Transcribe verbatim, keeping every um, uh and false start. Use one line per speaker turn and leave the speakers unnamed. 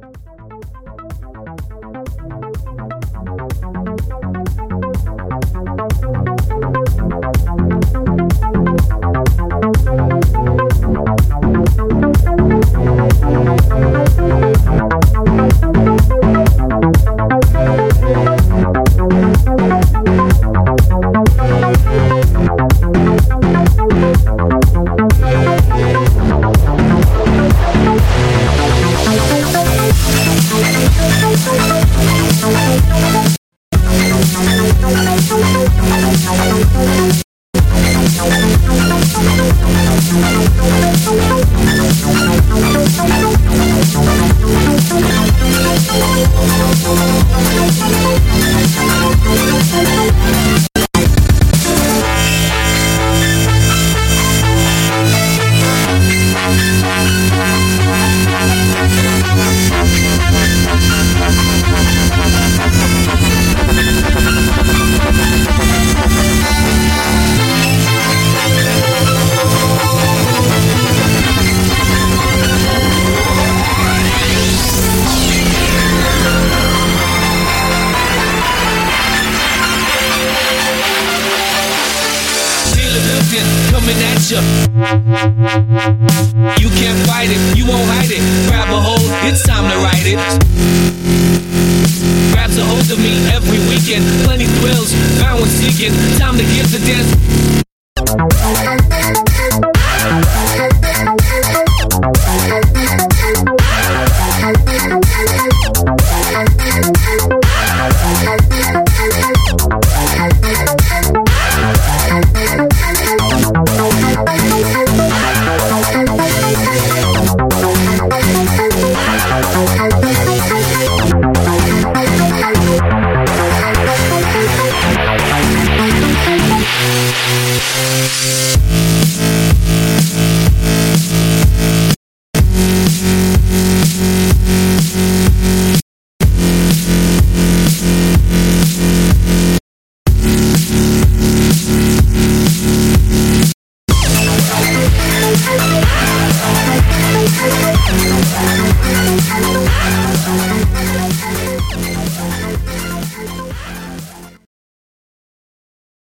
Coming at ya. You can't fight it, you won't hide it. Grab a hold, it's time to ride it. Grabs a hold of me every weekend. Plenty thrills, found one seeking. Time to give the dance.